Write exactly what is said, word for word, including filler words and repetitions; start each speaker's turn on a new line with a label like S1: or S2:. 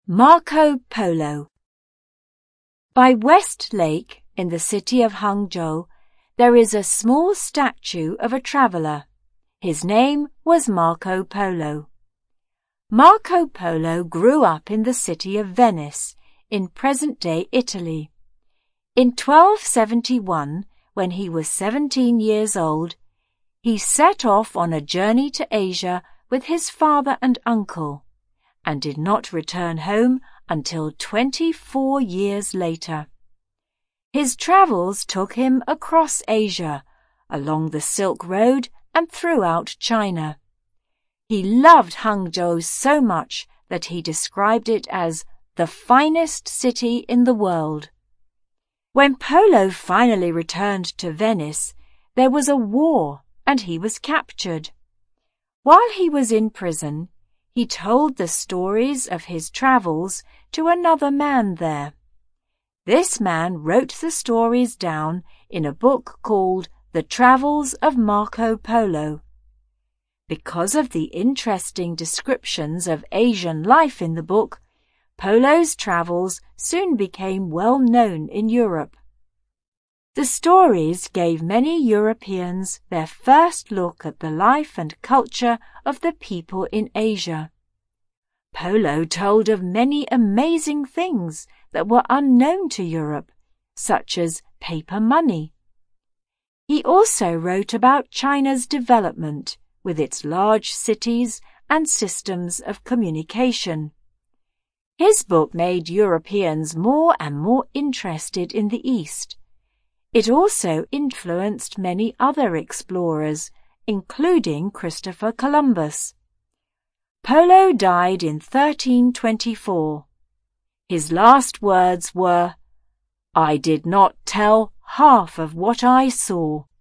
S1: Marco Polo. By West Lake, in the city of Hangzhou, there is a small statue of a traveller. His name was Marco Polo. Marco Polo grew up in the city of Venice, in present-day Italy. In twelve seventy-one, when he was seventeen years old, he set off on a journey to Asia with his father and uncle, and did not return home until twenty-four years later. His travels took him across Asia, along the Silk Road and throughout China. He loved Hangzhou so much that he described it as the finest city in the world. When Polo finally returned to Venice, there was a war and he was captured. While he was in prison, he told the stories of his travels to another man there. This man wrote the stories down in a book called The Travels of Marco Polo. Because of the interesting descriptions of Asian life in the book, Polo's travels soon became well known in Europe. The stories gave many Europeans their first look at the life and culture of the people in Asia. Polo told of many amazing things that were unknown to Europe, such as paper money. He also wrote about China's development with its large cities and systems of communication. His book made Europeans more and more interested in the East. It also influenced many other explorers, including Christopher Columbus. Polo died in thirteen twenty-four. His last words were, "I did not tell half of what I saw."